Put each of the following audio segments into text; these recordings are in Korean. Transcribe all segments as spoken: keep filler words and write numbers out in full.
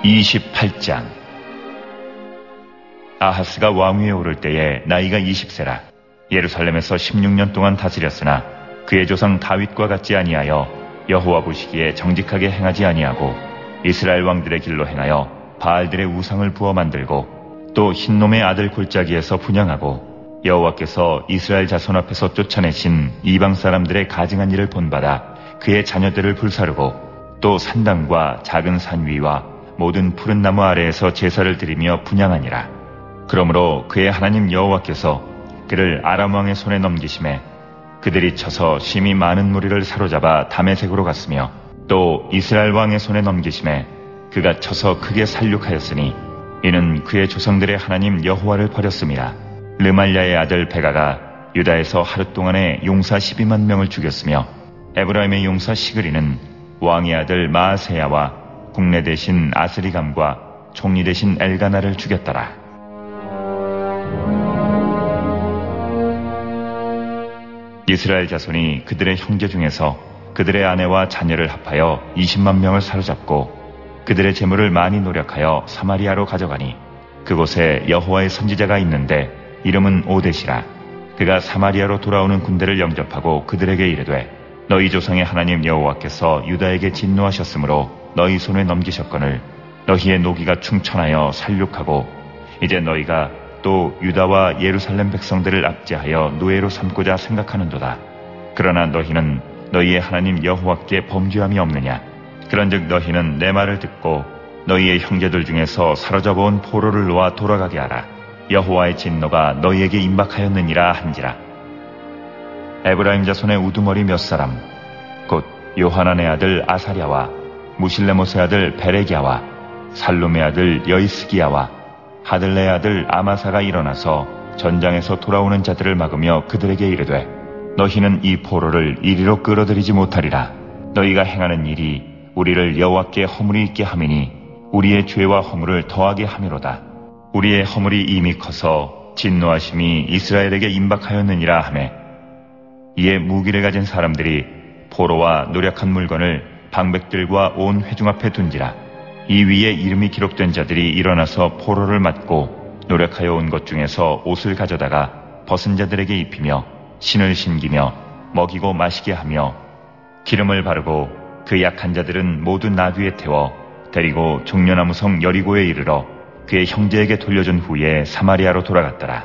이십팔 장. 아하스가 왕위에 오를 때에 나이가 이십 세라. 예루살렘에서 십육 년 동안 다스렸으나 그의 조상 다윗과 같지 아니하여 여호와 보시기에 정직하게 행하지 아니하고 이스라엘 왕들의 길로 행하여 바알들의 우상을 부어 만들고 또 흰놈의 아들 골짜기에서 분향하고 여호와께서 이스라엘 자손 앞에서 쫓아내신 이방 사람들의 가증한 일을 본받아 그의 자녀들을 불사르고 또 산당과 작은 산 위와 모든 푸른 나무 아래에서 제사를 드리며 분향하니라. 그러므로 그의 하나님 여호와께서 그를 아람 왕의 손에 넘기심에 그들이 쳐서 심히 많은 무리를 사로잡아 다메섹으로 갔으며 또 이스라엘 왕의 손에 넘기심에 그가 쳐서 크게 살육하였으니 이는 그의 조상들의 하나님 여호와를 버렸음이라. 르말랴의 아들 베가가 유다에서 하루 동안에 용사 십이만 명을 죽였으며 에브라임의 용사 시그리는 왕의 아들 마아세야와 국내 대신 아스리감과 총리 대신 엘가나를 죽였더라. 이스라엘 자손이 그들의 형제 중에서 그들의 아내와 자녀를 합하여 이십만 명을 사로잡고 그들의 재물을 많이 노력하여 사마리아로 가져가니 그곳에 여호와의 선지자가 있는데 이름은 오뎃이라. 그가 사마리아로 돌아오는 군대를 영접하고 그들에게 이르되 너희 조상의 하나님 여호와께서 유다에게 진노하셨으므로 너희 손에 넘기셨거늘 너희의 노기가 충천하여 살육하고 이제 너희가 또 유다와 예루살렘 백성들을 압제하여 노예로 삼고자 생각하는도다. 그러나 너희는 너희의 하나님 여호와께 범죄함이 없느냐? 그런즉 너희는 내 말을 듣고 너희의 형제들 중에서 사로잡아온 포로를 놓아 돌아가게 하라. 여호와의 진노가 너희에게 임박하였느니라 한지라. 에브라임 자손의 우두머리 몇 사람 곧 요하난의 아들 아사랴와 무실레못의 아들 베레기야와 살룸의 아들 여이스기야와 하들레의 아들 아마사가 일어나서 전장에서 돌아오는 자들을 막으며 그들에게 이르되 너희는 이 포로를 이리로 끌어들이지 못하리라. 너희가 행하는 일이 우리를 여호와께 허물이 있게 함이니 우리의 죄와 허물을 더하게 함이로다. 우리의 허물이 이미 커서 진노하심이 이스라엘에게 임박하였느니라 하매 이에 무기를 가진 사람들이 포로와 노력한 물건을 방백들과 온 회중 앞에 둔지라. 이 위에 이름이 기록된 자들이 일어나서 포로를 맞고 노력하여 온 것 중에서 옷을 가져다가 벗은 자들에게 입히며 신을 신기며 먹이고 마시게 하며 기름을 바르고 그 약한 자들은 모두 나귀에 태워 데리고 종려나무 성 여리고에 이르러 그의 형제에게 돌려준 후에 사마리아로 돌아갔더라.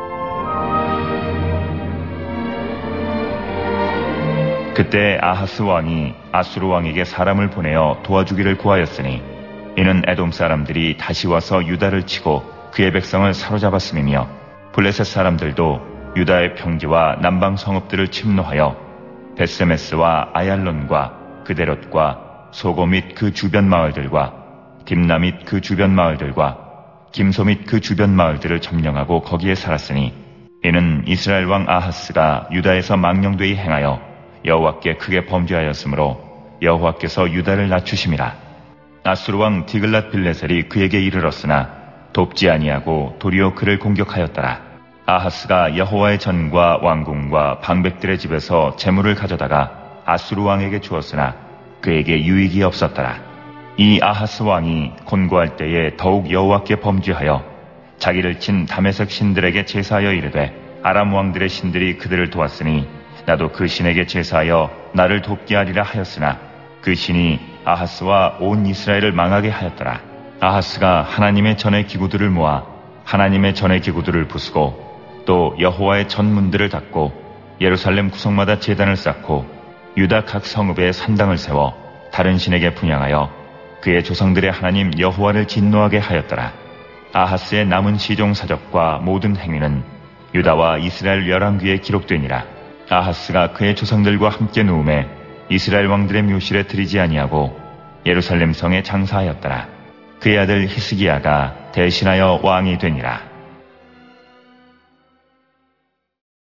그때 아하스 왕이 아수르 왕에게 사람을 보내어 도와주기를 구하였으니 이는 에돔 사람들이 다시 와서 유다를 치고 그의 백성을 사로잡았음이며 블레셋 사람들도 유다의 평지와 남방 성읍들을 침노하여 베스메스와 아얄론과 그데롯과 소고 및 그 주변 마을들과 딥나 및 그 주변 마을들과 김소 및 그 주변 마을들을 점령하고 거기에 살았으니 이는 이스라엘 왕 아하스가 유다에서 망령되이 행하여 여호와께 크게 범죄하였으므로 여호와께서 유다를 낮추심이라. 아수르 왕 디글랏 빌레셀이 그에게 이르렀으나 돕지 아니하고 도리어 그를 공격하였더라. 아하스가 여호와의 전과 왕궁과 방백들의 집에서 재물을 가져다가 아수르 왕에게 주었으나 그에게 유익이 없었더라. 이 아하스 왕이 곤고할 때에 더욱 여호와께 범죄하여 자기를 친 다메섹 신들에게 제사하여 이르되 아람 왕들의 신들이 그들을 도왔으니 나도 그 신에게 제사하여 나를 돕게 하리라 하였으나 그 신이 아하스와 온 이스라엘을 망하게 하였더라. 아하스가 하나님의 전의 기구들을 모아 하나님의 전의 기구들을 부수고 또 여호와의 전 문들을 닫고 예루살렘 구성마다 제단을 쌓고 유다 각 성읍에 산당을 세워 다른 신에게 분향하여 그의 조상들의 하나님 여호와를 진노하게 하였더라. 아하스의 남은 시종 사적과 모든 행위는 유다와 이스라엘 열왕기에 기록되니라. 아하스가 그의 조상들과 함께 누움에 이스라엘 왕들의 묘실에 들이지 아니하고 예루살렘 성에 장사하였더라. 그의 아들 히스기야가 대신하여 왕이 되니라.